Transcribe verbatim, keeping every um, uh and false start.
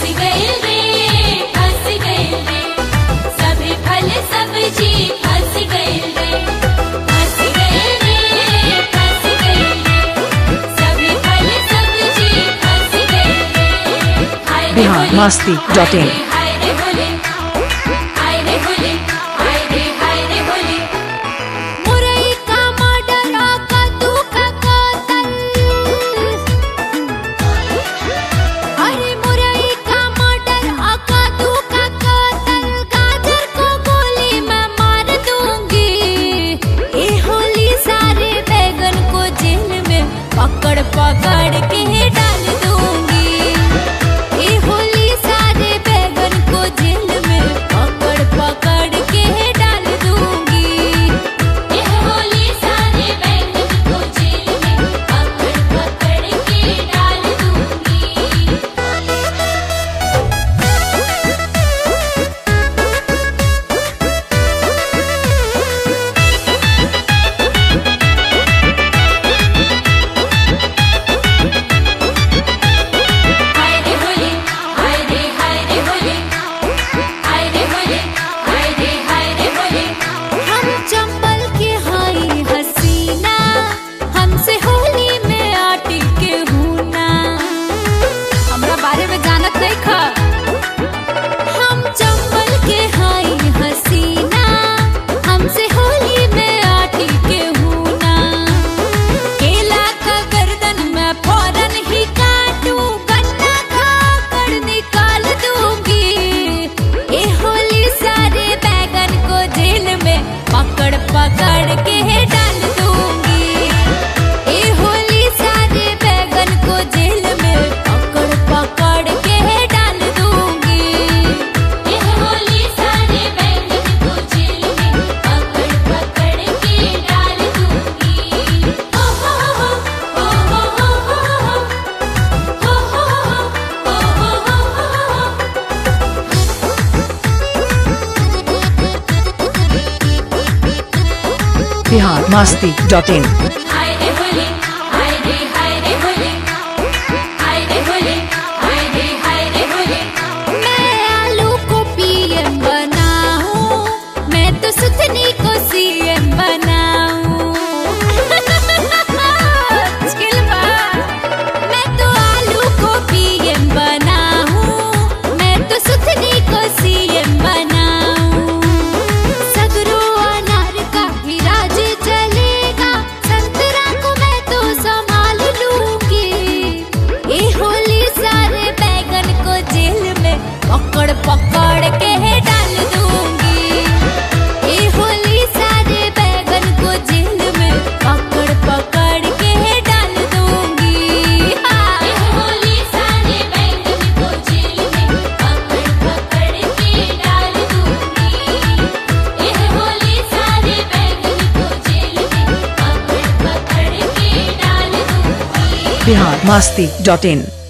गइल रे फंस गइल रे सभी फल सब्जी फंस गइल रे फंस गइल रे फंस गइल रे सभी फल सब्जी फंस गइल रे हाय रे बिहार मस्ती डॉट इन। हाय रे होले हाय रे होले हाय रे हाय रे होले मुरई का मर्डर कद्दू का कत्ल अरे मुरई का मर्डर कद्दू का कत्ल गाजर को गोली मैं मार दूंगी ये होली सारे बैगन को जेल में पकड़ पकड़ के डाल दूंगी ये होली सारे बैगन को जेल में पकड़ पकड़ के डाल दूंगी ये होली सारे बैगन को जेल में पकड़ पकड़ के डाल दूंगी हाय रे होली हाय रे हाय रे होली हाय रे होली हाय रे हाय रे होली हम चंबल के हाय हसीना हमसे होली में आटी के हूना हमरा बारे में जानत नहीं खा हम चंबल के हाय हसीना हमसे होली में आटी के हूना केला का गर्दन में फौरन ही काटू गन्ना खाकर निकाल दूंगी ये होली सारे बैगन को जेल में पकड़ पकड़ के डाल दूंगी ये होली सारे बैगन को जेल में पकड़ पकड़ के डाल दूंगी ये होली सारे बैगन को जेल में पकड़ पकड़ के डाल दूंगी हो हो हो हो हो हो हो हो हो बिहार मस्ती डॉट इन। हाय रे होली हाय रे हाय रे होली हाय रे होली हाय रे हाय रे होली मैं आलू को पीएम बनाऊं मैं तो सुथनी को सीएम बनाऊं चिल्वा मैं तो आलू को पीएम बनाऊं मैं तो सुथनी को सीएम बनाऊं सगरो अनार का भी राज चलेगा संतरा को मैं तो संभाल लूंगी ये होली सारे बैगन को जेल में पकड़ पकड़ के डाल दूंगी ये होली सारे बैगन को जेल में पकड़ पकड़ के डाल दूंगी ये होली सारे बैगन को जेल में पकड़ पकड़ के डाल दूंगी ये होली सारे बैगन को जेल में पकड़ पकड़ के डाल दूंगी बिहार मस्ती डॉट इन।